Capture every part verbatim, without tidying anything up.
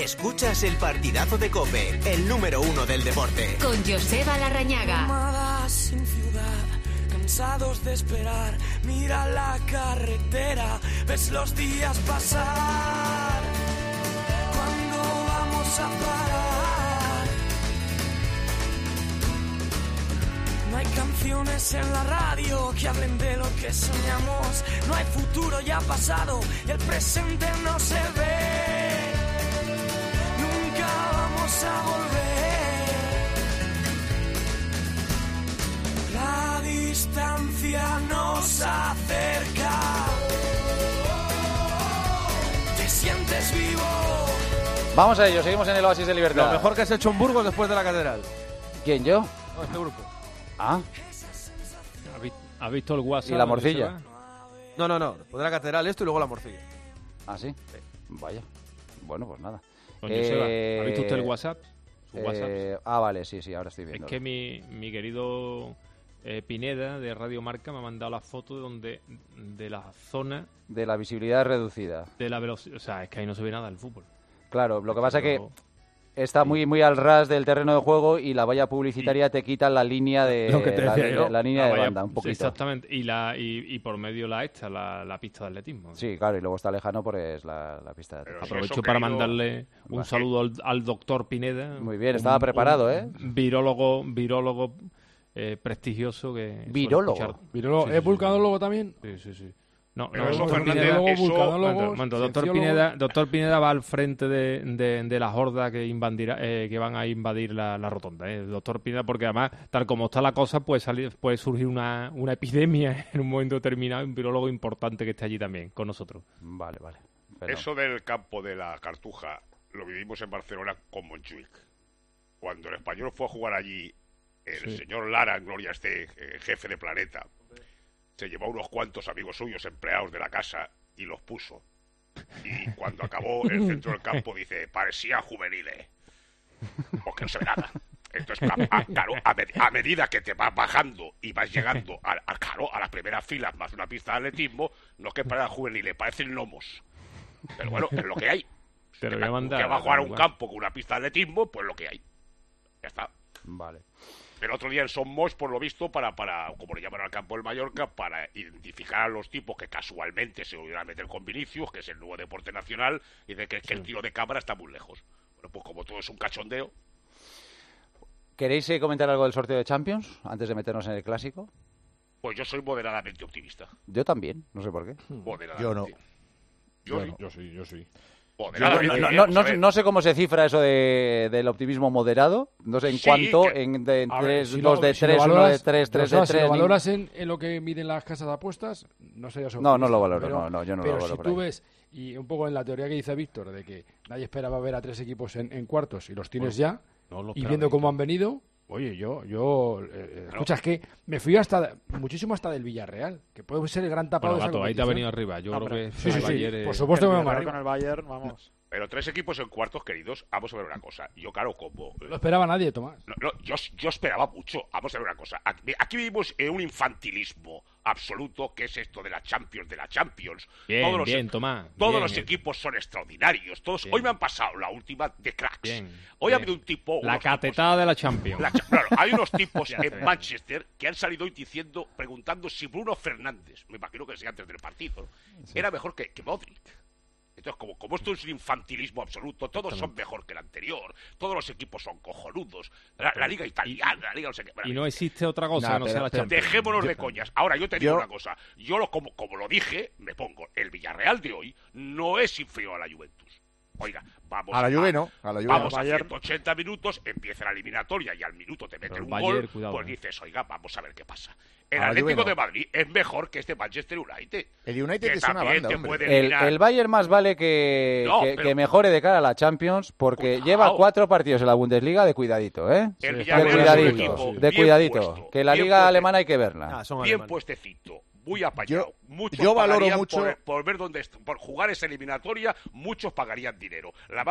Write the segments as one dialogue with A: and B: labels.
A: Escuchas el partidazo de COPE, el número uno del deporte.
B: Con Joseba Larrañaga.
C: Nómadas sin ciudad, cansados de esperar. Mira la carretera, ves los días pasar. ¿Cuándo vamos a parar? No hay canciones en la radio que hablen de lo que soñamos. No hay futuro, ya pasado, el presente no se ve. Nunca vamos a volver. La distancia nos acerca. Te sientes vivo.
D: Vamos a ello, seguimos en el Oasis de Libertad.
E: Lo mejor que has hecho en Burgos después de la catedral.
D: ¿Quién, yo?
E: No, este grupo.
D: Ah.
F: ¿Has visto el WhatsApp?
D: ¿Y la morcilla?
E: No, no, no. Después de la catedral esto y luego la morcilla.
D: ¿Ah, sí?
E: Sí.
D: Vaya. Bueno, pues nada.
F: Don
D: Eh,
F: Joseba, ¿ha visto usted el WhatsApp? Su
D: Eh,
F: WhatsApp.
D: ah, vale, sí, sí, ahora estoy
F: Es
D: viendo.
F: que mi, mi querido eh, Pineda de Radio Marca me ha mandado la foto de donde de la zona
D: De la visibilidad reducida.
F: de la velocidad. O sea, es que ahí no se ve nada del fútbol.
D: Claro, lo que pasa es que
F: Pero-
D: está muy muy al ras del terreno de juego y la valla publicitaria te quita la línea de
F: Lo que te
D: la,
F: decía yo.
D: la línea
F: La
D: de
F: valla-
D: banda, un poquito.
F: Exactamente. Y, la, y, y por medio la esta, la, la pista de atletismo.
D: Sí, claro, y luego está lejano porque es la, la pista de atletismo.
F: Aprovecho para mandarle un
D: Va.
F: saludo al, al doctor Pineda.
D: Muy bien, estaba preparado, ¿eh?
F: Virólogo, virólogo eh, prestigioso que... suele
D: ¿Virólogo?
F: escuchar-
G: ¿Virólogo?
F: Sí,
G: ¿Es
F: sí, sí.
G: vulcanólogo también?
F: Sí, sí, sí. No,
G: Pero
F: no,
G: eso,
F: doctor
G: Fernández,
F: Pineda,
G: eso- vulcanólogo,
F: Momento, momento, doctor
G: cienciólogo.
F: Pineda, doctor Pineda va al frente de, de, de la horda que invadirá, eh, que van a invadir la, la rotonda. Eh. Doctor Pineda, porque además, tal como está la cosa, puede salir, puede surgir una, una epidemia en un momento determinado, un virólogo importante que esté allí también con nosotros.
D: Vale, vale.
H: Eso del campo de la Cartuja lo vivimos en Barcelona con Montjuic. Cuando el Español fue a jugar allí, el
F: Sí.
H: señor Lara, en gloria esté, eh, jefe de Planeta, se llevó unos cuantos amigos suyos, empleados de la casa, y los puso. Y cuando acabó el centro del campo, dice, parecía juveniles. Porque no se ve nada. Entonces, a, a- claro, a, med- a medida que te vas bajando y vas llegando a, a, claro, a las primeras filas más una pista de atletismo, no es que para juveniles, parecen lomos. Pero bueno, es lo que hay.
F: Te lo voy a mandar.
H: Que va a jugar a un campo con una pista de atletismo, pues lo que hay. Ya está.
D: Vale.
H: El otro día en Somos, por lo visto, para, para, como le llaman al campo del Mallorca, para identificar a los tipos que casualmente se volvieron a meter con Vinicius, que es el nuevo deporte nacional, y de que, que el tiro de cámara está muy lejos. Bueno, pues como todo es un cachondeo.
D: ¿Queréis eh, comentar algo del sorteo de Champions antes de meternos en el clásico?
H: Pues yo soy moderadamente optimista.
D: Yo también, no sé por qué.
H: Moderadamente.
I: Yo no.
H: Yo,
I: Yo
H: sí.
I: no.
G: Yo sí, yo sí.
D: No,
H: Moderadamente.
D: no,
H: bien,
D: no,
H: vamos
D: no
H: a
D: sé-
H: ver.
D: no sé cómo se cifra eso de, del optimismo moderado. No sé en
H: Sí,
D: cuánto,
H: que-
D: en, de, en
G: A ver,
D: tres,
G: si
D: dos
G: lo-
D: de
G: si lo
D: tres, uno de
G: valoras-
D: tres, tres de
G: Joseba, si
D: tres.
G: lo
D: ni-
G: valoras en, en lo que miden las casas de apuestas, no sería eso.
D: No, no lo valoro,
G: pero,
D: no, no, yo no lo
G: pero
D: valoro
G: si
D: por
G: tú
D: ahí.
G: ves, y un poco en la teoría que dice Víctor, de que nadie esperaba ver a tres equipos en, en cuartos y los tienes ya,
F: No lo
G: y
F: esperaba,
G: viendo cómo
F: Víctor.
G: han venido, oye, yo, yo, eh, escucha, es que me fui hasta, muchísimo hasta del Villarreal, que puede ser el gran tapado
F: Bueno,
G: de esa
F: Gato, ahí te ha
G: competición.
F: venido arriba. Yo
I: Hombre,
F: creo que
G: Sí, sí,
F: el
G: sí,
F: Bayern es-
G: por supuesto que me
I: El
G: vengo
I: Villarreal
G: arriba.
I: con el Bayern, vamos.
H: Pero tres equipos en cuartos, queridos, vamos a ver una cosa. Yo, claro, como...
G: No lo esperaba nadie, Tomás.
H: No, no, yo, yo esperaba mucho. Vamos a ver una cosa. Aquí, aquí vivimos en un infantilismo absoluto, que es esto de la Champions, de la Champions.
F: Bien,
H: todos los,
F: bien, Tomás.
H: Todos
F: bien,
H: los
F: eh.
H: equipos son extraordinarios. Todos.
F: Bien.
H: Hoy me han pasado la última de cracks.
F: Bien,
H: Hoy
F: bien.
H: ha habido un tipo.
F: La
H: unos
F: catetada de la Champions.
H: tipos- la cha- claro, hay unos tipos
F: Ya está,
H: en
F: ya.
H: Manchester que han salido hoy diciendo, preguntando si Bruno Fernández, me imagino que sea antes del partido, era mejor que, que Modric. Entonces, como, como esto es un infantilismo absoluto, todos son mejor que el anterior, todos los equipos son cojonudos, la, la liga italiana, la liga no sé qué.
F: Y no existe otra cosa
I: Nah,
F: que no sea
I: pero-
F: la
I: pero-
F: Champions.
H: Dejémonos de coñas. Ahora, yo te digo
I: Yo-
H: una cosa. Yo, lo, como, como lo dije, me pongo, el Villarreal de hoy no es inferior a la Juventus. Oiga, vamos
I: A la Juve no, a la Juve
H: Vamos
I: no.
H: a
I: Bayern-
H: ciento ochenta minutos, empieza la eliminatoria y al minuto te mete
F: Pero el
H: un
F: Bayern,
H: gol,
F: cuidado,
H: pues
F: eh.
H: dices, oiga, vamos a ver qué pasa. El
I: A la
H: Atlético
I: Juve no.
H: de Madrid es mejor que este Manchester United.
I: El United
H: que
I: es una
H: también
I: banda,
H: te
I: hombre.
H: puede
D: El,
H: eliminar.
D: el Bayern más vale que,
H: No,
D: que,
H: pero-
D: que mejore de cara a la Champions porque
H: Cuidado.
D: lleva cuatro partidos en la Bundesliga de cuidadito, ¿eh?
H: El
D: De
H: Villarreal es un
D: cuidadito,
H: equipo
D: de
H: bien
D: cuidadito.
H: puesto,
D: Que la
H: bien
D: liga
H: puesto.
D: alemana hay que verla.
E: Ah, son
H: Bien
E: alemanes.
H: puestecito, muy apañado.
I: Yo-
H: muchos
I: yo valoro
H: pagarían
I: mucho-
H: por, por ver dónde est- por jugar esa eliminatoria, muchos pagarían dinero. La más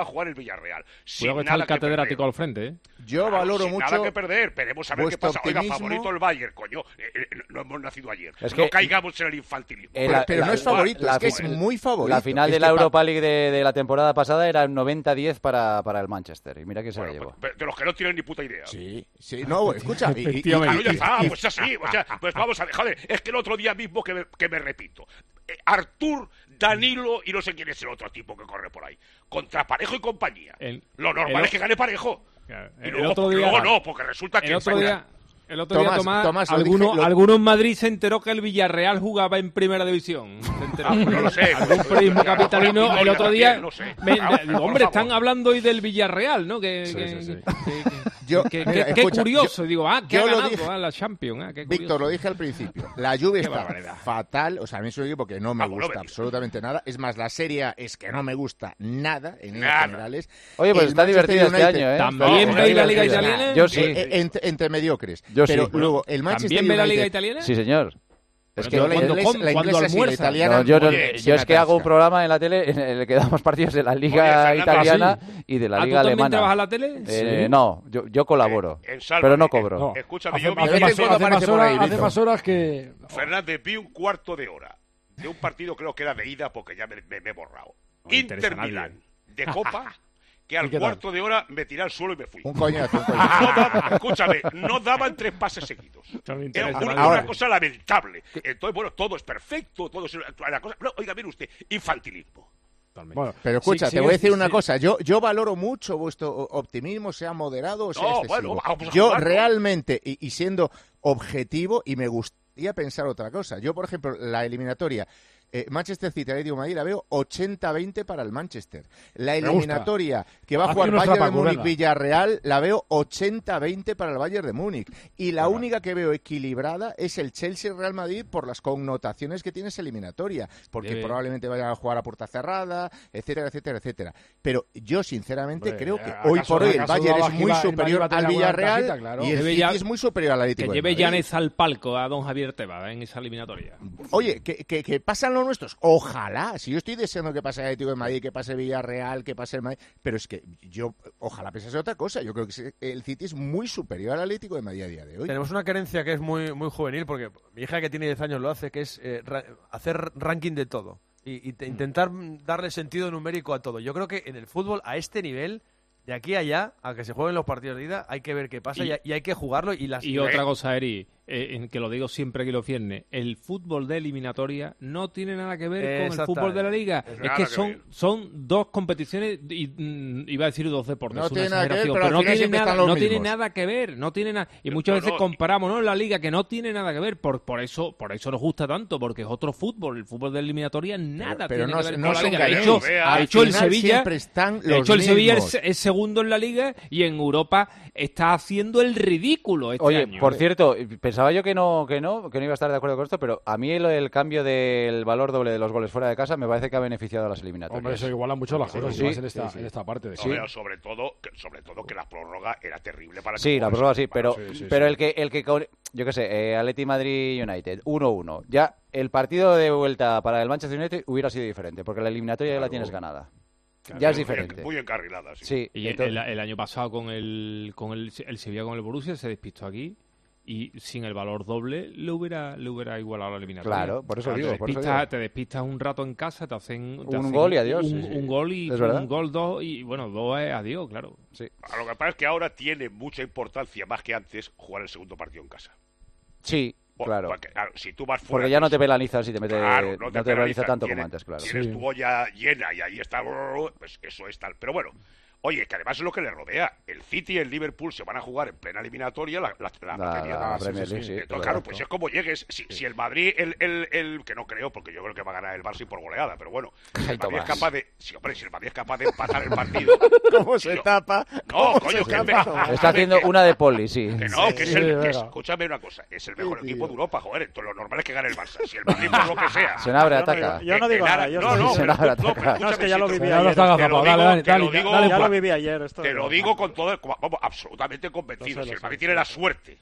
H: a jugar el Villarreal. Sin
F: Cuidado que está
H: nada
F: el
H: que
F: catedrático
H: perder.
F: al frente, ¿eh?
I: Yo
H: Claro,
I: valoro
H: sin
I: mucho.
H: nada que perder. Veremos a ver qué
I: vuestro
H: pasa. Oiga,
I: optimismo.
H: favorito el Bayern, coño. Eh, eh, no hemos nacido ayer.
D: Es
H: no
D: que-
H: caigamos en el infantilismo.
D: Eh,
I: Pero,
D: la-
I: pero
D: la-
I: no es favorito,
D: la-
I: es que es
D: la-
I: muy favorito.
D: La final
I: Es
D: de la
I: que pa-
D: Europa League de, de la temporada pasada era noventa diez para, para el Manchester. Y mira que se
H: Bueno,
D: la llevó.
H: pues, de los que no tienen ni puta idea.
I: Sí, sí, no, escucha. y- y-
F: Efectivamente.
H: Claro, ya
I: y-
H: está,
I: y-
H: pues así, o sea, pues vamos a ver, joder, es que el otro día mismo que me, que me repito, eh, Artur, Danilo y no sé quién es el otro tipo que corre por ahí, contra Parejo y compañía.
F: El-
H: Lo normal
F: el-
H: es que gane Parejo.
F: Claro,
H: Y
F: el
H: luego,
F: otro día-
H: luego no, porque resulta que
F: El otro día, el otro
I: Tomás,
F: día Tomás,
I: Tomás, lo
F: alguno,
I: dije, lo-
F: alguno en Madrid se enteró que el Villarreal jugaba en Primera División. Se enteró.
H: Ah, no lo sé.
F: Algún periodismo capitalino el otro día.
H: No sé.
F: me-
H: Ah,
F: digo,
H: por
F: hombre,
H: favor.
F: están hablando hoy del Villarreal, ¿no? Que,
G: Sí,
F: que-
G: sí, sí.
F: que- que-
I: Yo-
F: que-
I: mira,
F: que- qué
I: escucha,
F: curioso. Digo, ah, que
I: yo
F: ha
I: lo
F: ganado
I: dije-
F: ah, la Champions. Ah, qué
I: Víctor,
F: curioso.
I: lo dije al principio. La Juve
F: Qué
I: está
F: barbaridad.
I: fatal. O sea, a mí es un equipo que no me
H: Ah, bueno,
I: gusta
H: Betis.
I: absolutamente nada. Es más, la Serie A es que no me gusta nada en líneas
H: Nada.
I: generales.
D: Oye, pues
I: El
D: está
I: Manchester
D: divertida este
I: United-
D: año, ¿eh?
F: ¿También
D: Está
F: veis la Liga
D: divertida.
F: Italiana?
D: Yo sí.
I: Eh, eh, entre, entre mediocres.
D: Yo sí.
I: Pero
D: Bueno,
I: luego, el Manchester
F: ¿También ve la Liga
I: United-
F: italiana?
D: Sí, señor. Es
F: Pero
D: que
I: Yo la
F: ¿Cuándo
I: inglés-
F: com-
I: la
F: cuándo
I: inglesa sí, la
F: almuerza?
I: italiana.
D: No, yo, no-
H: Oye,
D: yo es que hago un
I: atasca.
D: programa en la tele en el que damos partidos de la Liga
H: Oye, Fernando,
D: italiana
G: ¿ah,
D: y de la
F: ¿Ah, tú
D: Liga
F: también
D: alemana.
F: trabajas en la tele?
D: Eh,
G: Sí.
D: No, yo, yo colaboro,
H: Eh, en Salva,
D: pero no
H: eh,
D: cobro.
G: No.
H: Escúchame,
G: Hace,
H: yo vi
G: hace
I: de vez
G: más,
I: en cuando
G: hace más
I: aparece por
G: horas,
I: ahí,
G: hace
I: Víctor.
G: más horas que...
H: Fernández, vi un cuarto de hora de un partido, creo que era de ida, porque ya me, me- me he borrado.
F: No interesa
H: Inter
F: a nadie.
H: Milán, de Copa, que al
G: ¿Y qué tal?
H: cuarto de hora me tiré al suelo y me fui.
I: Un coñazo, un
H: No
I: coñazo.
H: daba- escúchame, no daban tres pases seguidos.
F: No me
H: Era
F: interesa
H: una,
F: nadie.
I: Ahora-
H: una cosa lamentable. Entonces, bueno, todo es perfecto, todo es la cosa. No, oiga, mire usted, infantilismo.
F: Totalmente.
G: Bueno,
I: Pero escucha,
G: sí,
I: te
G: sí,
I: voy a decir
G: sí,
I: una
G: sí.
I: cosa. Yo, yo valoro mucho vuestro optimismo, sea moderado o sea
H: No,
I: excesivo.
H: bueno, vamos a
I: yo
H: jugar, ¿no?
I: realmente, y, y siendo objetivo, y me gustaría pensar otra cosa. Yo, por ejemplo, la eliminatoria eh, Manchester City, Atlético de Madrid, la veo ochenta veinte para el Manchester. La
G: gusta.
I: eliminatoria que va a
G: Haz
I: jugar
G: que nuestra
I: Bayern de
G: Paco,
I: Múnich
G: venga.
I: Villarreal, la veo ochenta veinte para el Bayern de Múnich. Y la
G: Venga.
I: única que veo equilibrada es el Chelsea-Real Madrid por las connotaciones que tiene esa eliminatoria. Porque
F: Debe-
I: probablemente vayan a jugar a puerta cerrada, etcétera, etcétera, etcétera. Pero yo, sinceramente,
G: Hombre,
I: creo que
G: ¿acaso-
I: hoy por hoy el
G: acaso
I: Bayern
G: dudabas
I: es
G: que
I: muy
G: iba- el Madrid
I: superior
G: iba a tener
I: al
G: alguna
I: Villarreal
G: ventajita? Claro.
I: y el
F: Debe
I: City
F: ya-
I: es muy superior al
F: Que
I: Atlético de
F: lleve
I: Madrid.
F: Llanes al palco a don Javier Tebas en esa eliminatoria.
I: Oye, que, que, que pasan los nuestros. Ojalá. Si yo estoy deseando que pase el Atlético de Madrid, que pase Villarreal, que pase el Madrid. Pero es que yo, ojalá pensase otra cosa. Yo creo que se- el City es muy superior al Atlético de Madrid a día de hoy.
E: Tenemos una carencia que es muy, muy juvenil, porque mi hija que tiene diez años lo hace, que es eh, ra- hacer ranking de todo. Y, y te- intentar mm, darle sentido numérico a todo. Yo creo que en el fútbol, a este nivel, de aquí a allá, a que se jueguen los partidos de ida, hay que ver qué pasa y,
F: Y-
E: y hay que jugarlo. Y, las,
F: Y otra cosa, Eri, eh, en que lo digo siempre que lo viernes, el fútbol de eliminatoria no tiene nada que ver con el
E: Exactamente.
F: fútbol de la liga.
H: Es
F: Es
H: nada
F: que
H: que
F: son,
H: ver.
F: son dos competiciones, y, mm, iba a decir dos deportes,
I: No
F: es una
I: tiene nada que ver,
F: exageración,
I: pero al
F: no,
I: final
F: tiene
I: siempre
F: nada,
I: están los
F: no tiene
I: mismos.
F: nada que ver, no tiene nada. Y
H: No,
F: muchas
H: no,
F: veces
H: no.
F: comparamos, ¿no? La liga que no tiene nada que ver, por, por eso por eso nos gusta tanto, porque es otro fútbol, el fútbol de eliminatoria nada
I: pero
F: tiene
I: no
F: que
I: se-
F: ver
I: no
F: con la
I: se
F: liga. De
I: engañéis.
F: hecho,
H: Vea,
F: de
I: Al
F: hecho el
I: final
F: Sevilla
I: siempre están
F: de
I: los
F: hecho, el Sevilla
I: mismos.
F: es, es segundo en la liga y en Europa está haciendo el ridículo este
D: Oye,
F: año.
D: por cierto, pensaba yo que no, que no, que no iba a estar de acuerdo con esto, pero a mí el, el cambio del valor doble de los goles fuera de casa me parece que ha beneficiado a las eliminatorias.
G: Hombre, eso iguala mucho las cosas,
D: Sí,
G: y más en esta,
D: sí, sí.
G: en esta parte. De
H: No, pero sobre todo, que, sobre todo que la prórroga era terrible para
D: Sí,
H: el
D: la
H: fútbol.
D: prueba sí, pero,
G: sí, sí,
D: pero
G: sí.
D: el que, el que, con- yo qué sé, eh, Atleti Madrid United, uno uno. Ya el partido de vuelta para el Manchester United hubiera sido diferente, porque la eliminatoria ya la tienes ganada. Ya es
H: Muy-
D: diferente.
H: Muy encarrilada, sí.
D: Sí,
F: Y el,
D: entonces-
F: el- el año pasado con el con el, el Sevilla con el Borussia se despistó aquí y sin el valor doble le hubiera le hubiera igualado la eliminatoria.
D: Claro, por eso
F: Claro,
D: digo,
F: te
D: por eso
F: despistas,
D: digo.
F: te despistas un rato en casa, te hacen, te
D: Un
F: hacen
D: gol y adiós,
F: Un,
D: sí, sí.
F: un gol y
D: Es verdad.
F: un gol dos y bueno, dos es adiós, claro.
D: sí.
H: A Lo que pasa es que ahora tiene mucha importancia, más que antes, jugar el segundo partido en casa.
D: Sí,
H: Por-
D: claro.
H: Porque, claro, si tú vas fuera...
D: Porque ya no te
H: pues,
D: penalizas si te mete,
H: claro,
D: no te
H: penaliza,
D: penaliza tanto
H: tienes-
D: como antes, claro.
H: Tienes
G: Sí.
H: tu olla llena y ahí está, pues eso es tal. Pero bueno, oye, que además es lo que le rodea. El City y el Liverpool se van a jugar en plena eliminatoria la, la, la,
D: La-
H: Premier.
D: la
G: sí,
D: Premier
G: sí,
D: League,
G: sí.
D: sí.
H: Entonces,
D: es
H: claro,
D: verdad.
H: pues es como llegues. Si, si el Madrid, el, el, el. Que no creo, porque yo creo que va a ganar el Barça y por goleada, pero bueno. Si el
D: Ay,
H: Madrid es
D: Tomás.
H: capaz de. Si, hombre, si el Madrid es capaz de empatar el partido.
I: ¿Cómo se
H: Yo-
I: tapa?
H: No,
I: ¿Cómo
H: coño,
I: se
H: que me-
I: tapa?
D: Está haciendo
H: que-
D: una de poli, sí.
H: Que no, que es
G: Sí,
H: el. que
G: venga.
H: es- escúchame una cosa, es el mejor
I: Sí,
H: equipo
I: tío.
H: de Europa, joder. Entonces lo normal es que gane el Barça. Si el Madrid, por lo que sea.
D: Senabre
B: Yo no
D: ataca.
B: digo- yo no digo
H: que
B: nada,
H: gana-
B: yo
H: no,
B: estoy
H: no,
B: diciendo-
H: pero,
D: Senabre
H: no, pero
D: ataca.
B: No, es que ya lo
H: escúchame,
B: viví
H: si
G: Ya lo
B: ayer.
G: está
H: te lo
G: agazapado,
H: digo-
G: dale, dale,
H: te lo
G: dale,
H: digo-
G: dale,
B: Ya
G: Juan.
B: lo viví ayer. Esto
H: Te
B: de-
H: lo digo con todo, vamos, absolutamente convencido.
B: Lo sé,
H: Si
B: lo
H: el
B: sé,
H: Madrid
B: lo
H: tiene
B: sé.
H: la suerte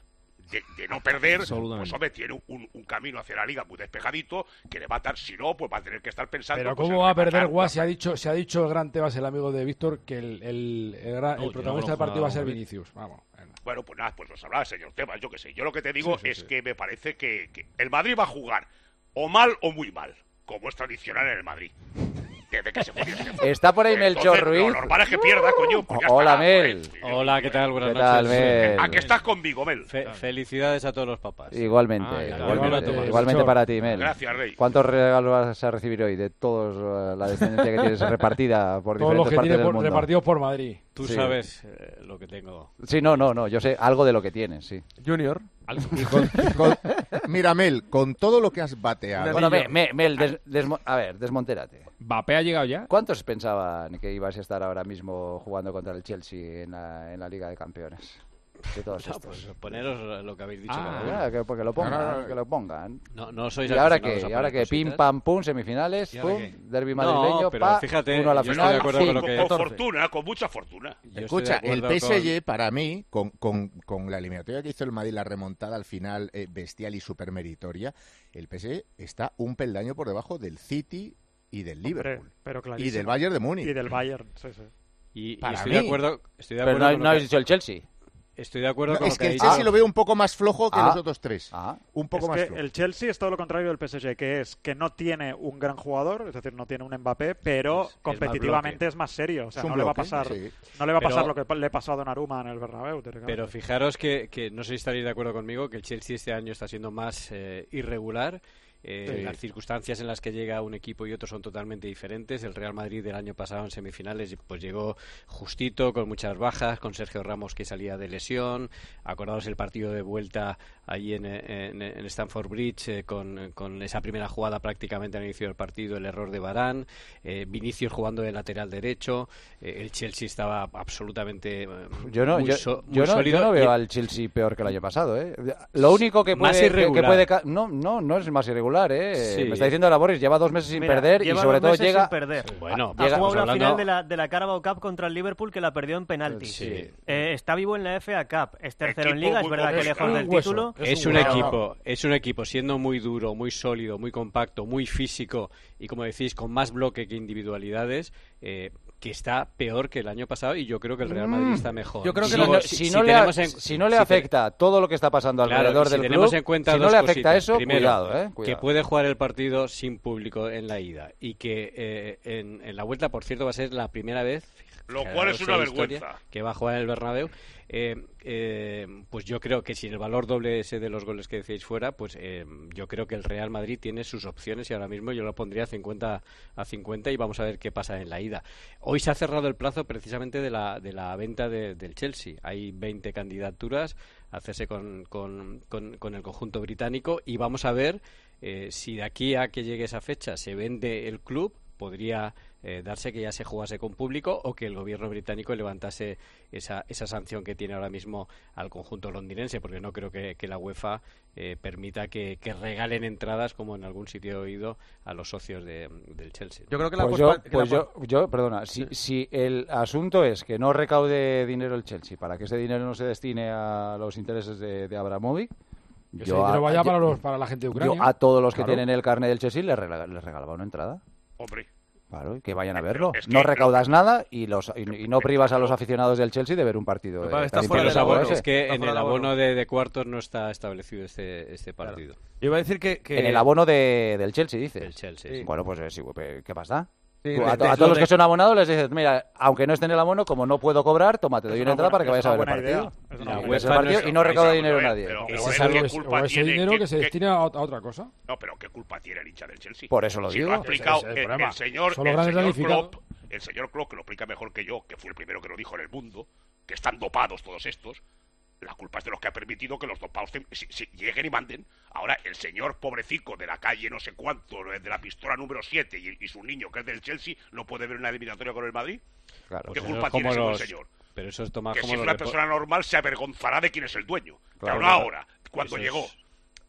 H: de, de no perder, pues
F: Absolutamente.
H: hombre, tiene un, un camino hacia la Liga muy despejadito, que le va a dar, si no, pues va a tener que estar pensando...
G: Pero
H: pues,
G: ¿cómo
H: en
G: va a perder
H: rematar.
G: Guas? Se ha dicho, se ha dicho el gran Tebas, el amigo de Víctor, que el, el, el, gran-
F: No,
G: el
F: yo
G: protagonista
F: no
G: del partido va a ser
F: conozco,
G: Vinicius. Vamos. venga.
H: Bueno, pues nada, pues lo sabrá el señor Tebas, yo qué sé. Yo lo que te digo
G: Sí, sí,
H: es
G: sí.
H: que me parece que, que el Madrid va a jugar o mal o muy mal, como es tradicional en el Madrid. Desde que se fue Cristiano.
D: Está por ahí Melchor
H: Entonces,
D: Ruiz.
H: Lo normal es que pierda, coño. Pues ya
D: Hola,
H: está,
D: Mel.
H: pues,
B: Hola, ¿qué tal? Buenas
D: ¿Qué tal,
B: noches.
D: Mel?
H: ¿A qué estás conmigo, Mel?
B: Fe- felicidades a todos los papás.
D: Igualmente,
F: Ah, ya,
D: igualmente,
G: igualmente,
D: igualmente
G: Melchor.
D: para ti, Mel.
H: Gracias, Rey.
D: ¿Cuántos regalos vas a recibir hoy de todos eh, la descendencia que tienes repartida por
G: Todos los
D: diferentes
G: que
D: partes
G: tiene
D: del
G: por-
D: mundo?
G: repartidos por Madrid.
B: Tú
D: Sí.
B: sabes eh, lo que tengo.
D: Sí, no, no, no, yo sé algo de lo que tienes, sí.
E: Junior.
I: Y con- con- mira, Mel, con todo lo que has bateado...
D: Bueno, me, me- Mel, des- desmo- a ver, desmontérate.
F: ¿Mbappé ha llegado ya?
D: ¿Cuántos pensaban que ibas a estar ahora mismo jugando contra el Chelsea en la, en la Liga de Campeones? De todos
B: No,
D: estos.
B: pues poneros lo que habéis dicho
F: Ah,
B: cada uno.
D: Ah, que, porque lo pongan,
I: No, no, no.
D: que lo pongan.
B: No, no sois
D: ¿Y ahora
B: aficionados
D: qué?
B: a
D: ¿Y ahora
B: poner
D: qué? Pim,
B: cositas.
D: pam, pum, semifinales,
B: ¿Y ahora
D: pum,
B: qué?
D: derbi
B: No,
D: madrileño,
B: pero
D: pa,
B: fíjate,
D: uno a la
B: yo estoy
D: final,
B: de acuerdo con
D: fin.
B: lo que-
H: Con
B: catorce.
H: fortuna, con mucha fortuna.
B: Yo estoy de
I: Escucha, el
B: acuerdo
I: P S G
B: con-
I: para mí, con, con, con la eliminatoria que hizo el Madrid, la remontada al final eh, bestial y supermeritoria, el P S G está un peldaño por debajo del City y del Liverpool.
J: Hombre, pero
I: Y
J: clarísimo.
I: del Bayern de Múnich.
J: Y del Bayern, sí, sí.
B: Y, y
I: Para
B: estoy
I: mí.
B: de acuerdo, estoy de
D: Pero
B: acuerdo
D: no,
B: con
D: no
B: lo
D: habéis
B: que-
D: dicho el Chelsea.
B: Estoy de acuerdo
I: No,
B: con
I: es
B: lo
I: que
B: que
I: el
B: ha dicho.
I: Chelsea lo veo un poco más flojo que
D: Ah.
I: los otros tres.
D: Ah,
I: Un poco
J: es
I: más
J: que
I: flojo.
J: el Chelsea es todo lo contrario del P S G, que es que no tiene un gran jugador, es decir, no tiene un Mbappé, pero
B: Es- es más
J: competitivamente
B: bloque.
J: es más serio. O sea,
I: Es un
J: no le va a
I: bloque,
J: pasar,
I: sí.
J: no le va a pasar
B: Pero-
J: lo que pa- le pasó a Donnarumma en el Bernabéu.
B: Pero
J: teóricamente.
B: fijaros que, que no sé si estaréis de acuerdo conmigo, que el Chelsea este año está siendo más eh, irregular. Eh,
J: Sí.
B: Las circunstancias en las que llega un equipo y otro son totalmente diferentes. El Real Madrid del año pasado en semifinales pues llegó justito, con muchas bajas, con Sergio Ramos que salía de lesión. Acordaos el partido de vuelta allí en, en, en Stamford Bridge eh, con, con esa primera jugada prácticamente al inicio del partido, el error de Varane, eh, Vinicius jugando de lateral derecho. Eh, el Chelsea estaba absolutamente eh,
D: Yo no,
B: muy,
D: yo,
B: so- muy
D: yo no,
B: sólido.
D: yo no veo
B: y-
D: al Chelsea peor que el año pasado, ¿eh? Lo único que
B: Más
D: puede... que- que
B: irregular.
D: puede ca- no, no, no es más irregular, ¿eh?
B: Sí.
D: Me está diciendo la Boris, lleva dos meses sin
K: Mira,
D: perder y
K: lleva
D: sobre
K: dos
D: todo
K: meses
D: llega...
K: sin perder.
B: Bueno,
K: Ha
D: llega-
K: jugado
B: estamos
K: la
B: hablando-
K: final de la, de la Carabao Cup contra el Liverpool, que la perdió en penalti.
B: Sí.
K: Eh, está vivo en la F A Cup. Es tercero en
H: Equipo
K: Liga, es
H: muy
K: verdad que
H: modesto.
K: lejos
G: Es
K: del
G: un hueso.
K: título.
B: Es
G: un
B: un
G: hueso.
B: equipo, es un equipo siendo muy duro, muy sólido, muy compacto, muy físico y como decís con más bloque que individualidades, eh, que está peor que el año pasado y yo creo que el Real Madrid está mejor.
E: Yo creo que
D: Si,
E: Luego,
D: no,
B: si-
D: si
B: si
D: no le,
B: tenemos
D: a-
B: en-
D: si no le
B: si te-
D: afecta todo lo que está pasando
B: Claro,
D: alrededor
B: y si
D: del
B: tenemos
D: club,
B: en cuenta
D: si no
B: dos
D: le afecta
B: cositas.
D: eso,
B: Primero,
D: cuidado, ¿eh?
B: que
D: Cuidado.
B: puede jugar el partido sin público en la ida y que eh, en, en la vuelta, por cierto, va a ser la primera vez,
H: Lo
B: fijaros
H: cual es una
B: en la historia,
H: vergüenza.
B: que va a jugar en el Bernabéu. Eh, eh, pues yo creo que si el valor doble ese de los goles que decíais fuera, pues eh, yo creo que el Real Madrid tiene sus opciones y ahora mismo yo lo pondría cincuenta a cincuenta y vamos a ver qué pasa en la ida. Hoy se ha cerrado el plazo precisamente de la, de la venta de- del Chelsea. Hay veinte candidaturas a hacerse con, con, con, con el conjunto británico y vamos a ver eh, si de aquí a que llegue esa fecha se vende el club, podría eh, darse que ya se jugase con público o que el gobierno británico levantase esa, esa sanción que tiene ahora mismo al conjunto londinense, porque no creo que, que la UEFA eh, permita que, que regalen entradas, como en algún sitio he oído, a los socios de- del Chelsea.
E: Yo creo que la
D: Pues,
E: culpa-
D: yo,
E: que
D: pues
E: la-
D: yo, yo, perdona, si, si el asunto es que no recaude dinero el Chelsea para que ese dinero no se destine a los intereses de, de Abramovich,
G: Que ese
D: yo
G: dinero
D: a,
G: vaya
D: yo-
G: para, los, para la gente de Ucrania.
D: yo a todos los que
G: Claro.
D: tienen el carnet del Chelsea les, rega- les regalaba una entrada.
H: Hombre,
D: Claro, y que vayan a
H: Pero
D: verlo.
H: es que
D: no
H: lo-
D: recaudas nada y, los, y, y no privas a los aficionados del Chelsea de ver un partido.
E: Pero
D: eh,
E: está
D: tan
E: fuera
B: Pero
E: del
B: los
D: importante como
E: abono.
D: ese.
B: es que
E: Está
B: en
E: fuera
B: el
E: del abono.
B: abono de, de cuartos no está establecido este, este partido.
E: Yo iba a decir que... que-
D: En el abono de, del Chelsea, dices.
B: El Chelsea,
E: Sí.
B: sí.
D: Bueno, pues eh, sí, pues, ¿qué pasa?
E: Sí,
D: Tú
E: de-
D: a, to-
E: de-
D: a todos los
E: de-
D: que son abonados les dices, mira, aunque no esté en el abono, como no puedo cobrar, tómate, te doy
J: Es
D: una
J: una
D: entrada
J: buena-
D: para que
J: es
D: vayas a ver
J: una
D: el
J: buena
D: partido.
J: idea. Es
B: La
J: una buena
D: Ves el
B: UEFA no
D: partido
B: es-
D: y no recauda
H: Pero,
D: dinero
H: pero,
D: nadie.
H: pero,
G: Pero
H: pero
G: ese,
H: ese
G: dinero-
H: qué
G: o
H: culpa
G: ese
H: tiene,
G: dinero
H: qué-
G: que se
H: qué-
G: destina a, ot- a otra cosa.
H: No, pero ¿qué culpa tiene el hincha del Chelsea?
D: Por eso lo
H: Si
D: digo.
H: lo ha explicado
G: Ese es el
H: el,
G: problema.
H: el señor,
G: Son los
H: el
G: grandes
H: señor
G: damnificados.
H: Klopp, el señor Klopp, que lo explica mejor que yo, que fue el primero que lo dijo en el mundo, que están dopados todos estos. La culpa es de los que ha permitido que los dopados te- si- si lleguen y manden. Ahora, el señor pobrecico de la calle no sé cuánto, de la pistola número siete, y, y su niño, que es del Chelsea, no puede ver una eliminatoria con el Madrid.
D: Claro.
H: ¿Qué
B: Pues
H: culpa
B: eso es
H: tiene ese
B: como
H: buen
B: los-
H: señor?
B: Pero eso es tomar
H: Que
B: como
H: si es
B: los
H: una
B: depo-
H: persona normal se avergonzará de quién es el dueño.
D: Claro,
H: Pero no
D: claro.
H: ahora, cuando
B: Eso es-
H: llegó.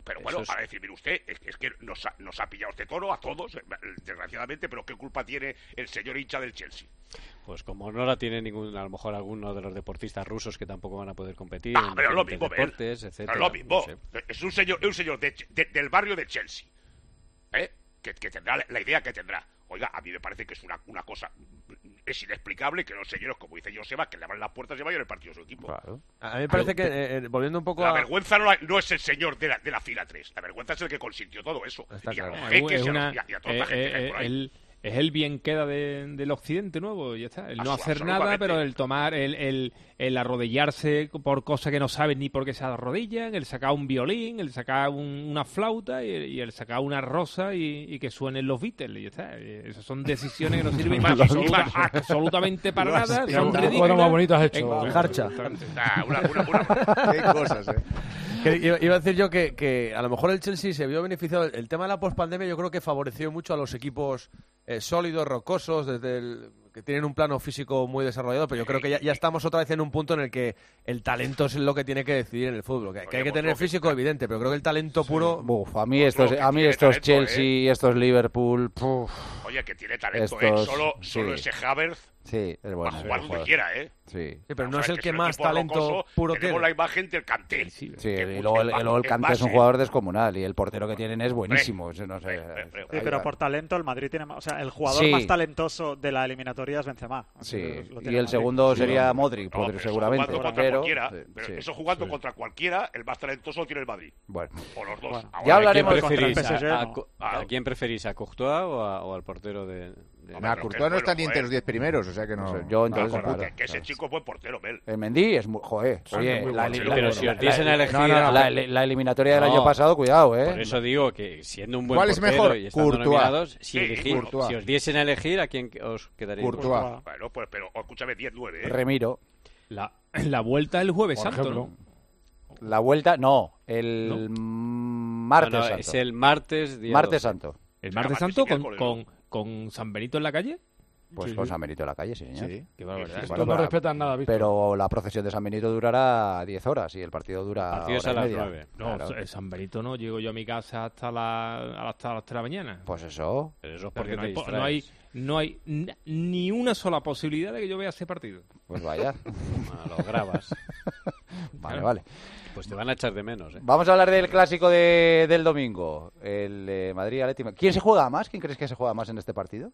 H: Pero bueno,
B: es...
H: para decir, mire usted, es, es que nos ha, nos ha pillado este toro a todos, desgraciadamente, pero ¿qué culpa tiene el señor hincha del Chelsea?
B: Pues como no la tiene ningún, a lo mejor alguno de los deportistas rusos que tampoco van a poder competir
H: Ah,
B: en
H: pero es lo
B: diferentes
H: mismo,
B: deportes,
H: Mel.
B: etcétera.
H: Es lo mismo.
B: No sé.
H: Es un señor, es un señor de, de, del barrio de Chelsea, ¿eh? que, que tendrá la idea que tendrá. Oiga, a mí me parece que es una, una cosa, es inexplicable que los señores, como dice Joseba, que le abran las puertas y vayan el partido de su equipo.
D: Claro.
E: A mí me parece que, eh, eh, volviendo un poco
H: La
E: a...
H: vergüenza no, la- no es el señor de la, de la fila tres, la vergüenza es el que consintió todo eso.
E: Está
H: y a
E: claro.
H: los
F: Es
H: jeques y a,
F: una-
H: los- y a- y a toda
F: eh,
H: la gente que hay
F: eh,
H: por ahí.
F: el- es el bien queda de- del occidente nuevo, ya está. El no
H: Absu-
F: hacer nada,
H: absolutamente.
F: pero el tomar, el, el, el arrodillarse por cosas que no saben ni por qué se arrodillan, el sacar un violín, el sacar un- una flauta y, y el sacar una rosa y, y que suenen los Beatles, y ya está. Y esas son decisiones que no sirven
H: Más,
F: absoluta-
H: más.
F: absolutamente para nada,
G: Qué
F: son
G: cuadro
F: ridículas.
G: más bonito has hecho.
F: Eh,
E: Jarcha.
F: exactamente.
H: Ah, una- una- una-
I: Qué cosas, ¿eh?
E: Que iba, iba a decir yo que, que a lo mejor el Chelsea se vio beneficiado. El tema de la pospandemia yo creo que favoreció mucho a los equipos eh, sólidos, rocosos, desde el, que tienen un plano físico muy desarrollado, pero yo creo que ya, ya estamos otra vez en un punto en el que el talento es lo que tiene que decidir en el fútbol. Que, que hay que tener físico, evidente, pero creo que el talento puro...
D: Buf, a mí estos,
H: Otro que
D: a mí
H: tiene
D: estos
H: talento,
D: Chelsea y estos Liverpool, puf,
H: Oye, que tiene talento,
D: Estos,
H: ¿eh? Solo,
D: sí.
H: solo ese Havertz
D: sí, es
H: va
D: bueno.
H: a
D: es
H: jugar
D: buen
H: donde
D: jugador.
H: quiera, ¿eh?
D: Sí.
E: Sí, pero no
H: O sea,
E: es el que
H: un
E: más
H: equipo
E: talento
H: rocoso,
E: puro
H: tenemos
E: tiene.
H: la imagen del Kanté.
F: Sí,
D: Sí,
H: Que
D: y luego, el,
H: en
D: y luego el
H: base-
D: Kanté es un
H: en
D: jugador descomunal y el portero que tienen es buenísimo. eso no sé,
H: Hombre, hombre, hombre.
J: Sí,
D: ahí
J: pero
D: va.
J: por talento el Madrid tiene más, o sea, el jugador
D: Sí.
J: más talentoso de la eliminatoria es Benzema.
D: Sí,
J: Lo tiene
D: y el
J: Madrid.
D: segundo sería
H: No,
D: Modric,
H: pero
D: podría-
H: eso
D: seguramente.
H: jugando contra
D: Pero,
H: cualquiera,
D: sí,
H: pero
D: sí.
H: eso jugando
G: sí.
H: contra cualquiera, el más talentoso lo tiene el Madrid.
D: Bueno,
H: O los dos.
J: Bueno.
H: Ahora,
D: Ya
B: ¿A
D: hablaremos
B: quién
J: contra el
B: preferís?
J: P S G,
B: ¿A, a
J: no.
B: co-
H: Ah.
B: ¿A quién preferís? ¿A Courtois o, a- o al portero de...? de-
H: Hombre,
I: Nah,
H: pero
I: Courtois
H: que
I: no
H: es
I: está
H: bueno,
I: ni entre los
H: joder.
I: diez primeros, o sea que no...
D: No sé, yo entonces,
I: Ah,
D: claro.
H: que, que ese chico es buen portero, Mel.
D: el Mendy es muy... Joder, oye,
G: muy
D: la,
G: bueno.
D: la-
B: Pero
D: la-
B: si os
D: la-
B: diesen a elegir...
D: no, no, no, la, la eliminatoria del
B: No.
D: año pasado, cuidado, ¿eh?
B: Por eso digo que siendo un buen
I: ¿Cuál es
B: portero
I: mejor?
B: y estando
I: Courtois.
B: nominados, si,
H: Sí,
B: elegir-
I: Courtois.
B: si os diesen a elegir, ¿a quién os quedaría?
I: Courtois.
H: Bueno, pues, pero escúchame, diez nueve, ¿eh?
D: Remiro.
F: La, la vuelta el Jueves
G: Por
F: Santo,
G: ejemplo.
F: ¿no?
D: La vuelta, no, el martes
B: No, no,
D: santo.
B: es el martes día
D: Martes
B: doce.
D: santo.
F: El
H: Será
F: martes
H: martes
F: Santo
H: y
F: con,
H: miércoles,
F: con,
H: ¿no?
F: con San Benito en la calle.
D: Pues
G: Sí,
D: con
G: sí.
D: San Benito de la calle, sí, señor.
I: Sí.
F: Qué barbaridad.
H: Sí,
G: Estos
D: Bueno,
G: no
D: para-
G: respetan nada, Víctor.
D: Pero la procesión de San Benito durará diez horas y el partido dura
B: El partido es
D: hora
B: a
D: y
B: las
D: media.
B: nueve.
F: No,
D: Claro.
F: eh, San Benito no, llego yo a mi casa hasta, la, hasta las tres de la mañana.
D: Pues eso.
B: Pero eso es
F: Porque
B: porque
F: no
B: te
F: hay, po-
B: distraes.
F: no hay, no hay n- ni una sola posibilidad de que yo vea ese partido.
D: Pues vaya.
B: Ah, lo grabas.
D: Vale, vale.
B: Pues te van a echar de menos, ¿eh?
D: Vamos a hablar del clásico de, del domingo. El eh, Madrid-Atleti. ¿Quién se juega más? ¿Quién crees que se juega más en este partido?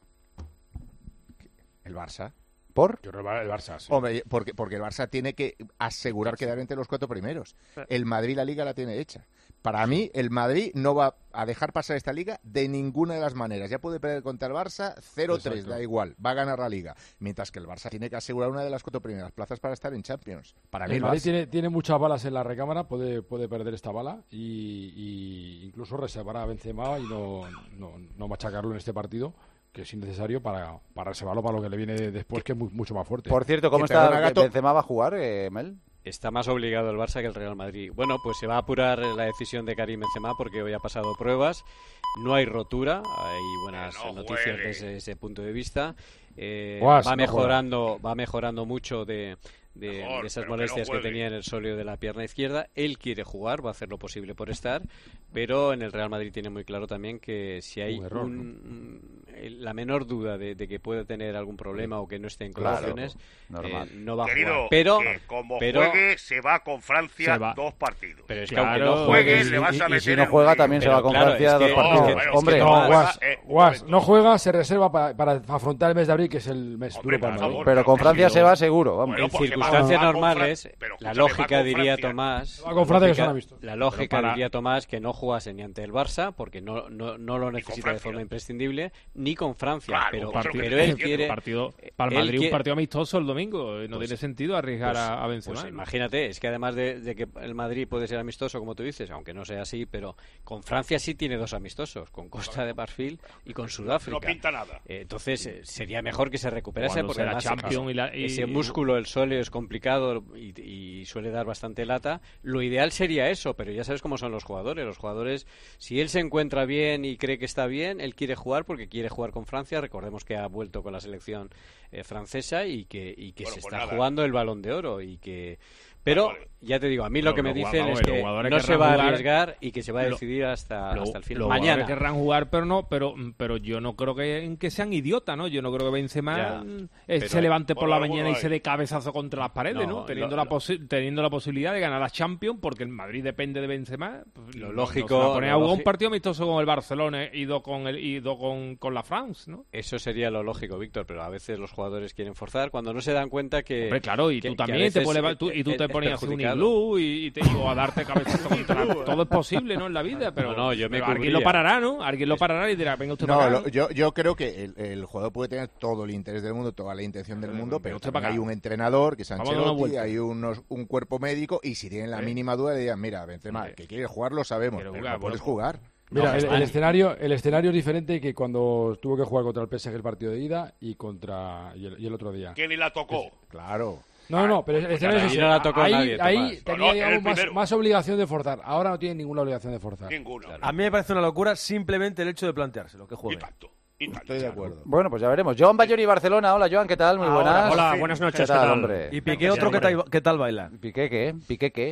I: El Barça.
D: ¿Por?
G: Yo creo que el Barça, sí.
I: Hombre, porque, porque el Barça tiene que asegurar quedar entre los cuatro primeros. El Madrid la liga la tiene hecha. Para mí, el Madrid no va a dejar pasar esta liga de ninguna de las maneras. Ya puede perder contra el Barça cero tres,
G: Exacto.
I: da igual, va a ganar la liga. Mientras que el Barça tiene que asegurar una de las cuatro primeras plazas para estar en Champions. Para mí
G: El
I: el
G: Madrid
I: Barça-
G: tiene, tiene muchas balas en la recámara, puede, puede perder esta bala y, y incluso reservar a Benzema y no, no, no machacarlo en este partido, que es innecesario para, para reservarlo para lo que le viene después, que es mu- mucho más fuerte.
D: Por cierto, ¿cómo
I: Que
D: está
I: perdona, Gato.
D: Benzema va a jugar, eh, Mel?
B: Está más obligado el Barça que el Real Madrid. Bueno, pues se va a apurar la decisión de Karim Benzema porque hoy ha pasado pruebas. No hay rotura, hay buenas
H: Que no
B: noticias
H: juegue.
B: desde ese punto de vista. Eh,
G: Guas,
B: va
G: no
B: mejorando, va mejorando mucho de, de-
H: Mejor,
B: de esas
H: pero que no
B: molestias que,
H: juegue.
B: tenía en el sóleo de la pierna izquierda. Él quiere jugar, va a hacer lo posible por estar, pero en el Real Madrid tiene muy claro también que si hay
G: Un error,
B: un- un- el- la menor duda de, de que pueda tener algún problema o que no esté en
D: Claro,
B: condiciones,
D: normal.
B: eh, no va a
H: Querido,
B: jugar. Pero,
H: que como
B: pero-
H: juegue, se va con Francia
F: Se va.
H: dos partidos.
B: pero es que
F: Claro,
B: aunque no
H: juegue,
B: juegues,
H: le vas a
D: Y- y
H: meter
D: si no
H: en
D: juega
H: un
D: también se
B: Pero
D: va con
B: claro,
D: Francia
B: es
D: a dos
B: que-
D: partidos.
H: bueno, es que
D: Hombre,
G: no,
H: juega,
G: Guas,
H: eh, un
G: Guas,
H: momento.
G: no juega, se reserva para, para afrontar el mes de abril, que es el mes
H: Hombre,
G: duro para el
H: por
G: Madrid.
H: favor.
D: pero con
H: pero
D: Francia
H: que
D: se
H: no-
D: va seguro, vamos.
H: Bueno,
B: en
H: porque
B: circunstancias
H: va- va con
B: normales,
H: Fran- pero
B: la
H: escúchame, va
B: lógica
H: con
B: diría
H: Francia.
B: Tomás,
G: Va con Francia, que
B: lógica-
G: son amistosos.
B: la lógica
F: Pero para-
B: diría Tomás que no jugase ni ante el Barça porque no, no, no lo
H: con
B: necesita de
H: Francia.
B: forma imprescindible, ni con Francia,
H: Claro,
B: pero,
H: pues es lo que
B: pero
H: te
B: él
H: estoy
B: quiere
F: partido, para el
B: él
F: Madrid
B: quiere-
F: un partido amistoso el domingo. No
B: Pues-
F: tiene sentido arriesgar
B: pues-
F: a, a Benzema.
B: pues
F: ¿no?
B: imagínate, es que además de, de que el Madrid puede ser amistoso, como tú dices, aunque no sea así, pero con Francia sí tiene dos amistosos, con Costa de Marfil y con Sudáfrica.
H: No pinta nada.
B: Eh, Entonces eh, sería mejor que se recuperase
F: Cuando
B: porque
F: sea la
B: además
F: Champions
B: ese-
F: y la- y-
B: ese músculo, el sóleo es complicado y, y suele dar bastante lata. Lo ideal sería eso, pero ya sabes cómo son los jugadores. Los jugadores, si él se encuentra bien y cree que está bien, él quiere jugar porque quiere jugar con Francia. Recordemos que ha vuelto con la selección eh, francesa y que, y que
H: Bueno,
B: se
H: pues
B: está
H: nada.
B: jugando el Balón de Oro y que... Pero,
H: Vale, vale.
B: ya te digo, a mí
F: Pero
B: lo que me
F: los
B: dicen
F: jugadores-
B: es
F: los
B: que
F: jugadores
B: no se
F: querrán
B: va a
F: jugar-
B: arriesgar y que se va a
F: Lo-
B: decidir hasta,
F: Lo-
B: hasta el final.
F: los
B: Mañana.
F: jugadores querrán jugar, pero no, pero, pero yo no creo que, que sean idiotas, ¿no? Yo no creo que Benzema
B: Ya,
F: eh,
B: pero-
F: se levante por
H: Bueno,
F: la
H: alguno
F: mañana y
H: hay.
F: se dé cabezazo contra las paredes,
B: No,
F: ¿no? Teniendo,
B: lo-
F: la posi- teniendo la posibilidad de ganar la Champions, porque el Madrid depende de Benzema. Pues,
B: Lo
F: no-
B: lógico-
F: no se va a poner
B: lo
F: a jugar un
B: lógico-
F: partido amistoso con el Barcelona y dos con, el, y dos con, con la France, ¿no?
B: Eso sería lo lógico, Víctor, pero a veces los jugadores quieren forzar cuando no se dan cuenta que...
F: Hombre, claro, y
B: que-
F: tú
B: que a
F: también te
B: veces
F: puedes leva-
B: es-
F: tú- y tú
B: es-
F: te
B: es
F: ponías a hacer un
B: perjudicado.
F: iglú y, y te o a darte cabezazo contra... Todo es posible, ¿no? En la vida, pero,
B: No, no, yo me
F: pero alguien
B: cubría.
F: lo parará, ¿no? Alguien lo parará y dirá, venga usted
I: No,
F: para acá.
I: lo- yo, yo creo que el, el jugador puede tener todo el interés del mundo, toda la intención del
F: Pero
I: mundo,
F: venga
I: pero
F: usted
I: también
F: para
I: hay
F: acá.
I: un entrenador que es
F: Vamos a dar una
I: Ancelotti,
F: vuelta.
I: hay unos, un cuerpo médico y si tienen la
F: ¿Eh?
I: mínima duda le digan, mira, Benzema,
F: Sí.
I: que quieres jugar lo sabemos,
F: Quiero
I: pero
F: jugar,
I: no puedes
F: bueno,
I: jugar.
G: Mira,
F: No,
G: el,
F: está
G: el
F: bien.
G: escenario, el escenario es diferente que cuando tuvo que jugar contra el P S G el partido de ida y contra y el, y el otro día.
H: Que ni la tocó.
I: Claro.
G: No, no, pero el
H: pues
G: escenario
B: ahí
G: es ese.
B: no la tocó
G: ahí,
B: nadie,
G: ahí
B: Tomás.
G: tenía
H: No, no,
G: digamos,
H: el
G: más,
H: primero.
G: más obligación de forzar. Ahora no tiene ninguna obligación de forzar.
H: Ninguna.
E: A mí me parece una locura simplemente el hecho de planteárselo, que
H: Y
E: juegue.
H: tanto. Y tanto.
I: Estoy de acuerdo.
D: Bueno, pues ya veremos. Joan Bayoni, Barcelona. Hola, Joan, ¿qué tal? Muy
J: Ahora,
D: buenas.
L: Hola, buenas noches,
D: ¿Qué
L: ¿qué
D: tal,
L: tal?
D: hombre?
E: Y Piqué otro, ¿qué tal, qué tal baila?
D: ¿Piqué qué? ¿Piqué qué?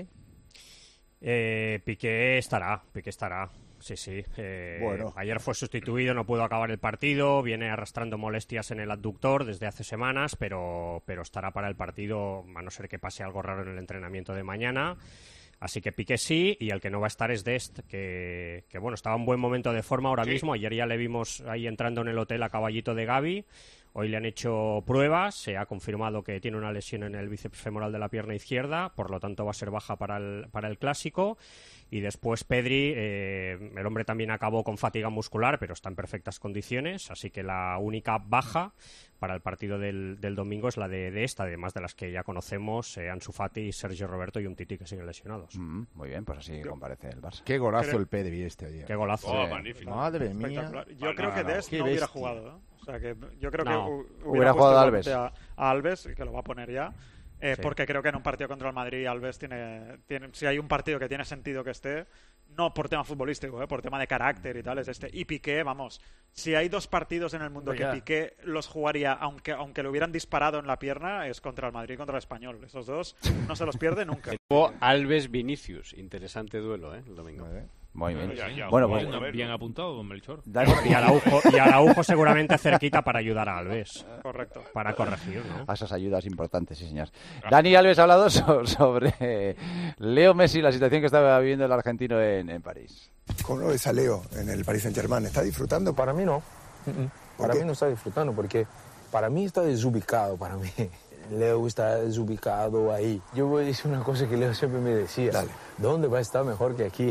L: Eh, Piqué estará, Piqué estará. Sí, sí. Eh,
I: Bueno.
L: Ayer fue sustituido, no pudo acabar el partido, viene arrastrando molestias en el adductor desde hace semanas, pero, pero estará para el partido, a no ser que pase algo raro en el entrenamiento de mañana. Así que Piqué sí, y el que no va a estar es Dest, que, que bueno, estaba en buen momento de forma ahora
H: Sí.
L: mismo. Ayer ya le vimos ahí entrando en el hotel a caballito de Gavi. Hoy le han hecho pruebas, se ha confirmado que tiene una lesión en el bíceps femoral de la pierna izquierda, por lo tanto va a ser baja para el, para el Clásico. Y después Pedri, eh, el hombre también acabó con fatiga muscular, pero está en perfectas condiciones, así que la única baja para el partido del, del domingo es la de, de esta, además de las que ya conocemos, eh, Ansu Fati, Sergio Roberto y un Titi que siguen lesionados.
D: Mm, muy bien, pues así comparece el Barça.
I: Qué golazo
J: Creo-
I: el Pedri este ayer.
L: Qué golazo.
H: Oh,
D: Sí.
H: magnífico.
I: Madre mía.
J: Espectacular. Yo
H: Vale,
J: creo que
H: no, no,
J: Dest
I: qué
J: no hubiera
I: bestia.
J: jugado. ¿eh? O sea, que yo creo
L: No.
J: que hu- hubiera,
D: Hubiera
J: puesto
D: jugado
J: igualmente
D: Alves.
J: A, a Alves, que lo va a poner ya. Eh,
L: Sí.
J: Porque creo que en un partido contra el Madrid Alves tiene, tiene... Si hay un partido que tiene sentido que esté, no por tema futbolístico, ¿eh? Por tema de carácter y tal, es este. Y Piqué, vamos, si hay dos partidos en el mundo
E: Oiga.
J: que Piqué los jugaría, aunque, aunque le hubieran disparado en la pierna, es contra el Madrid y contra el Español. Esos dos no se los pierde nunca.
B: O Alves Vinicius, interesante duelo, ¿eh? El domingo.
D: Muy bien.
H: Ya, ya,
D: Bueno,
H: vamos
D: pues
H: a verlo.
F: Bien apuntado, don Melchor.
D: Dani,
L: Y Araujo, y Araujo seguramente cerquita para ayudar a Alves,
J: Correcto.
L: para corregir, ¿no?
D: a esas ayudas importantes, sí, señor. Dani Alves ha hablado so- sobre Leo Messi, la situación que estaba viviendo el argentino en, en París.
M: ¿Cómo lo ves a Leo en el Paris Saint-Germain? ¿Está disfrutando?
N: Para mí no. Para
M: qué?
N: mí no está disfrutando porque para mí está desubicado, para mí. Leo está desubicado ahí. Yo voy a decir una cosa que Leo siempre me decía.
M: Dale.
N: ¿Dónde va a estar mejor que aquí?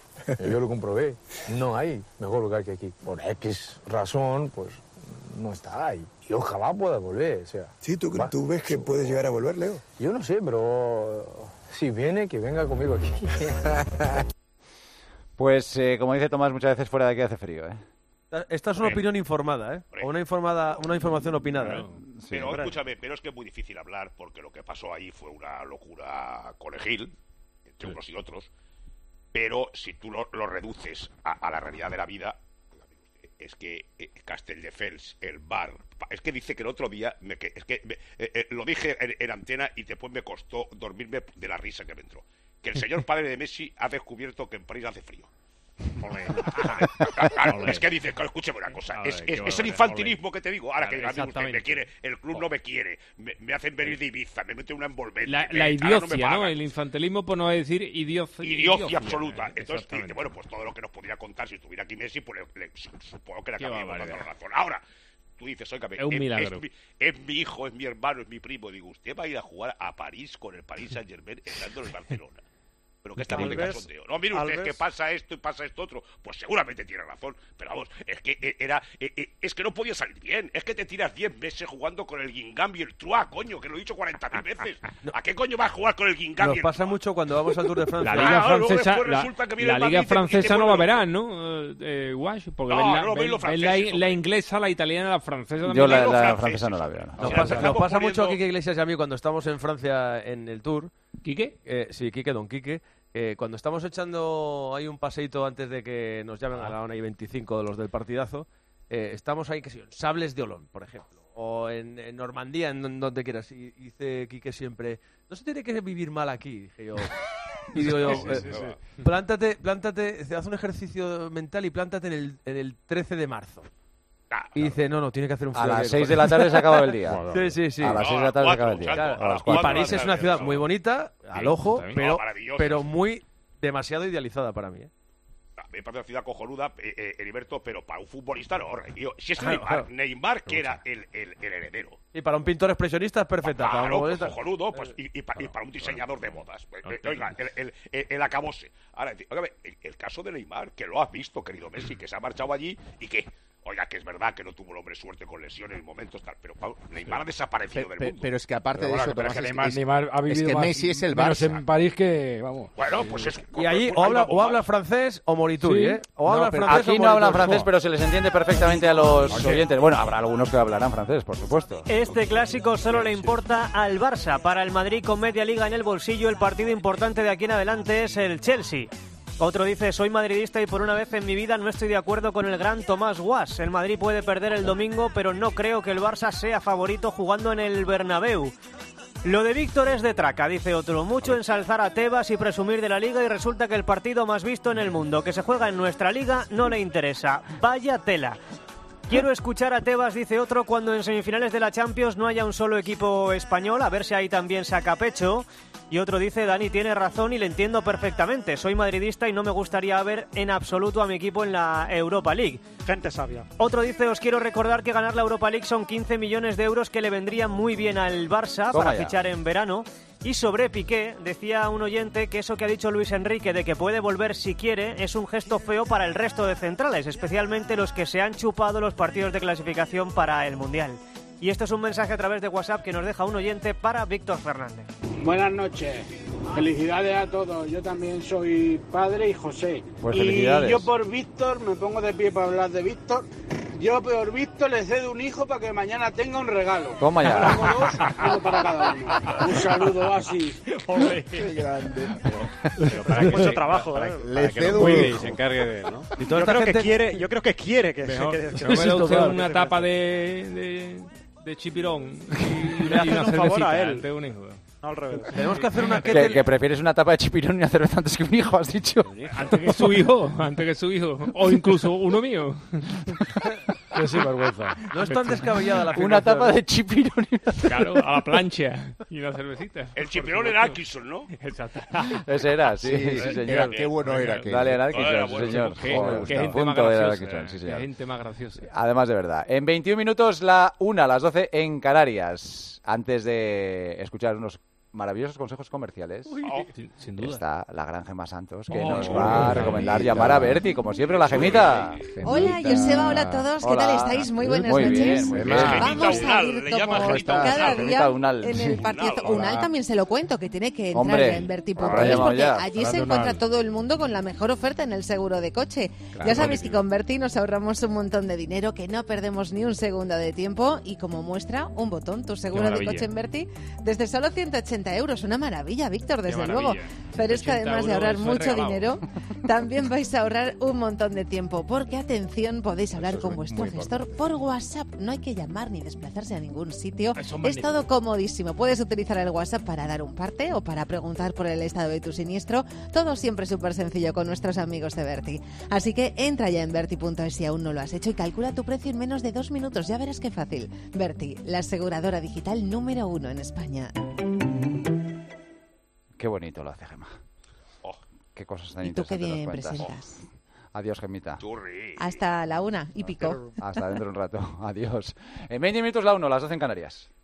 N: Yo lo comprobé. No hay mejor lugar que aquí. Por X razón, pues no está ahí. Y ojalá pueda volver. O sea,
M: ¿Sí? ¿Tú,
N: va-
M: ¿Tú ves que puede llegar a volver, Leo?
N: Yo no sé, pero si viene, que venga conmigo aquí.
D: Pues, eh, como dice Tomás, muchas veces fuera de aquí hace frío, ¿eh?
E: Esta es una opinión informada, ¿eh? O una, informada, una información opinada. ¿eh?
H: Pero
J: hombre.
H: escúchame, pero es que es muy difícil hablar porque lo que pasó ahí fue una locura colegil, entre unos y otros. Pero si tú lo, lo reduces a, a la realidad de la vida, es que eh, Castelldefels, el bar, es que dice que el otro día, me, que, es que me- eh, eh, lo dije en, en antena y después me costó dormirme de la risa que me entró. Que el señor padre de Messi ha descubierto que en París hace frío. Joder. Claro, es que dice, claro, escúcheme una cosa,
F: Joder,
H: es,
F: qué
H: es- es el
F: barbaridad,
H: infantilismo que te digo. Ahora
F: Claro,
H: que a mí usted me
F: exactamente.
H: quiere, el club no me quiere, me, me hacen venir de Ibiza, me meten una envolvente.
F: La,
H: me-
F: la
H: ahora no me
F: idiocia, ¿no?
H: pagan.
F: El infantilismo, por no decir idiocia.
H: Idiocia absoluta.
F: eh,
H: Entonces,
F: exactamente.
H: dice, bueno, pues todo lo que nos podría contar si estuviera aquí Messi, pues le- le- supongo que le
F: Qué
H: acabaríamos dando
F: barbaridad.
H: la razón. Ahora, tú dices, oiga,
F: Es un milagro.
H: Es, mi, es mi hijo, es mi hermano, es mi primo. Digo, usted va a ir a jugar a París con el Paris Saint-Germain estando en el Barcelona. Pero que está bien de
J: Alves-
H: cachondeo. No, mire usted, es
J: Alves-
H: que pasa esto y pasa esto otro. Pues seguramente tiene razón. Pero vamos, es que eh, era eh, eh, es que no podía salir bien. Es que te tiras diez meses jugando con el Guingamp y el Troyes, coño, que lo he dicho cuarenta mil veces. ¿A qué coño vas a jugar con el Guingamp y
E: Nos
H: el
E: pasa
H: Troyes?
E: mucho cuando vamos al Tour de Francia.
F: La Liga
H: Claro, luego
F: Francesa,
H: después
F: la,
H: resulta que viene
F: la
H: el
F: Liga
H: Madrid y te- y te
F: francesa no va a
H: vuelve
F: verán, ¿no? Eh, eh, Guash, porque
H: No,
F: ven la,
H: no veis
F: ven-
H: los
F: ven la,
H: franceses,
F: la
H: hombre.
F: inglesa, la italiana, la francesa también.
D: Yo la,
H: digo
D: la
H: franceses,
D: francesa no la
H: hombre.
D: veo. ¿no?
H: O
E: Nos
H: sea,
E: pasa,
H: estamos
E: nos pasa mucho a
H: poniendo-
E: Quique Iglesias y a mí cuando estamos en Francia en el Tour.
F: ¿Quique?
E: Eh, sí, Quique, don Quique. Eh, cuando estamos echando ahí un paseíto antes de que nos llamen a la una y veinticinco de los del partidazo, eh, estamos ahí, que sí, en Sables de Olón, por ejemplo. o en, en Normandía, en don- donde quieras. Y y dice Quique siempre, no se tiene que vivir mal aquí, dije yo. Y digo yo,
H: Sí, sí,
E: eh,
H: sí, sí.
E: plántate, plántate, haz un ejercicio mental y plántate en el, en el trece de marzo. Y dice, no, no, tiene que hacer un
D: A
E: frío.
D: las
E: que-
D: seis de la tarde se acaba el día.
E: Sí, sí, sí.
D: A las seis de la tarde se acaba el día.
E: Claro,
D: A las
E: y
D: cuatro.
E: París es una ciudad muy bonita, al ojo,
H: está bien.
E: pero,
H: No, maravillosa,
E: pero
H: sí.
E: muy demasiado idealizada para mí. ¿eh?
H: Me parece una ciudad cojonuda, eh, eh, Heriberto, pero para un futbolista no. Yo, si es
E: Claro,
H: Neymar,
E: claro.
H: Neymar que era el, el, el heredero.
E: Y para un pintor expresionista es perfecta. para un
H: Claro, pues,
E: futbolista-
H: cojonudo, pues, y, y pa- y para un diseñador de modas. Pues, eh, oiga, el, el, el, el acabose. Ahora, óigame, el, el caso de Neymar, que lo has visto, querido Messi, que se ha marchado allí y que, oiga, que es verdad que no tuvo el hombre suerte con lesiones en momentos tal, pero Pau, Neymar ha desaparecido del
I: Pe-
H: mundo.
I: pero es que aparte
G: Pero
I: de
G: bueno,
I: eso,
G: pero es
I: Tomás,
G: que
I: es-
G: Neymar,
I: es-
G: Neymar ha
I: es
G: vivido
I: que
G: más-
I: Messi es el
G: menos
I: Barça.
G: en París que, vamos.
H: Bueno, pues es...
E: Y allí o habla, o habla francés o Morituri,
G: Sí.
E: ¿eh? O
D: No,
E: habla
D: pero
E: francés
D: aquí
E: o
D: no hablan
E: Morituri.
D: francés, pero se les entiende perfectamente a los oyentes. Bueno, habrá algunos que hablarán francés, por supuesto.
K: Este clásico solo le importa al Barça. Para el Madrid, con media liga en el bolsillo, el partido importante de aquí en adelante es el Chelsea. Otro dice, soy madridista y por una vez en mi vida no estoy de acuerdo con el gran Tomás Guas. El Madrid puede perder el domingo, pero no creo que el Barça sea favorito jugando en el Bernabéu. Lo de Víctor es de traca, dice otro. Mucho ensalzar a Tebas y presumir de la liga y resulta que el partido más visto en el mundo, que se juega en nuestra liga, no le interesa. Vaya tela. Quiero escuchar a Tebas, dice otro, cuando en semifinales de la Champions no haya un solo equipo español, a ver si ahí también saca pecho. Y otro dice, Dani tiene razón y le entiendo perfectamente. Soy madridista y no me gustaría ver en absoluto a mi equipo en la Europa League.
J: Gente sabia.
K: Otro dice, os quiero recordar que ganar la Europa League son quince millones de euros que le vendrían muy bien al Barça
D: Toma
K: para
D: ya.
K: fichar en verano. Y sobre Piqué, decía un oyente que eso que ha dicho Luis Enrique de que puede volver si quiere es un gesto feo para el resto de centrales, especialmente los que se han chupado los partidos de clasificación para el Mundial. Y esto es un mensaje a través de WhatsApp que nos deja un oyente para Víctor Fernández.
O: Buenas noches, felicidades a todos. Yo también soy padre y José.
D: Pues
O: y
D: felicidades.
O: yo por Víctor, me pongo de pie para hablar de Víctor. Yo por Víctor le cedo un hijo para que mañana tenga un regalo.
D: Toma ya.
O: Tengo dos, uno para cada uno. Un saludo así.
I: Qué grande.
J: Para que mucho trabajo, ¿eh?
I: Le
B: Para que
I: cedo
B: lo
I: un
B: cuide y
I: hijo.
B: se encargue de él, ¿no?
E: Y toda
J: Yo
E: esta
J: creo, que
E: gente-
J: quiere, yo creo que quiere que se
F: Mejor,
J: quede.
F: que me
G: sí,
F: lo usted
G: total.
F: una tapa de, de, de chipirón y,
J: Le haces
F: una
J: un favor a
F: cervecita
J: él.
F: de un hijo.
J: No, al revés.
E: Tenemos que hacer una
D: Que,
E: kettle-
D: que prefieres una tapa de chipirón y una cerveza antes que un hijo, has dicho.
F: Antes que su hijo, antes que su hijo. O incluso uno mío.
G: Qué sinvergüenza.
E: No es tan descabellada la
D: Una
E: afirmación.
D: tapa de chipirón y una
F: Claro, a la plancha y una cervecita.
H: El chipirón era Atkinson, ¿no?
F: Exacto.
D: Ese era, sí, sí,
I: Sí,
D: señor.
I: era- qué bueno era que.
D: Dale, era
H: Era
D: Atkinson, sí,
H: bueno,
D: señor.
F: Qué,
D: Joder,
F: qué
D: está a
F: gente más
D: punto de dar
F: graciosa.
D: Atkinson, sí,
F: Qué
D: señor.
F: gente más graciosa.
D: Además de verdad. En veintiún minutos, la una, las doce en Canarias. Antes de escuchar unos maravillosos consejos comerciales,
F: Sin, sin duda.
D: está la gran Gema Santos, que
F: Oh,
D: nos
F: oh,
D: va a
I: Gemita.
D: recomendar llamar a Berti, como siempre, la Gemita.
P: Hola, Joseba, hola a todos, ¿qué
D: Hola.
P: tal estáis? Muy buenas
D: Muy
P: noches.
D: bien, muy bien.
P: Vamos
H: Gemita
P: a
H: Unal,
P: ir
H: le
P: como
H: llaman Gemita
P: cada
D: Unal.
P: día
D: Gemita Unal.
P: en el partido.
H: Unal, hola.
P: Unal también se lo cuento, que tiene que entrar
D: Hombre,
P: en Berti punto
D: habrá
P: es
D: llamado
P: porque
D: ya.
P: allí
G: Habrá
P: se
G: de
P: encuentra
G: Unal.
P: todo el mundo con la mejor oferta en el seguro de coche. Ya sabéis que con Berti nos ahorramos un montón de dinero, que no perdemos ni un segundo de tiempo y como muestra, un botón, tu seguro de
F: maravilla.
P: coche en Berti, desde solo ciento ochenta euros. Una maravilla, Víctor, desde luego.
F: maravilla.
P: Pero es que
F: ochenta
P: además de
F: euros,
P: ahorrar
F: eso es
P: mucho
F: regalado.
P: dinero, también vais a ahorrar un montón de tiempo, porque atención, podéis hablar
D: Eso es
P: con
D: muy
P: vuestro
D: importante.
P: gestor por WhatsApp. No hay que llamar ni desplazarse a ningún sitio.
F: Eso es
P: Es
F: magnífico.
P: todo comodísimo. Puedes utilizar el WhatsApp para dar un parte o para preguntar por el estado de tu siniestro. Todo siempre súper sencillo con nuestros amigos de Berti. Así que entra ya en Berti punto es si aún no lo has hecho y calcula tu precio en menos de dos minutos. Ya verás qué fácil. Berti, la aseguradora digital número uno en España.
D: Qué bonito lo hace Gema.
H: Oh,
D: Qué cosas tan
P: ¿Y tú qué
D: interesantes
P: bien
D: nos cuentas.
P: presentas?
D: Adiós, Gemita.
H: churri.
P: Hasta la una y pico.
D: Hasta dentro de un rato. Adiós. En veinte minutos la uno, las doce en Canarias.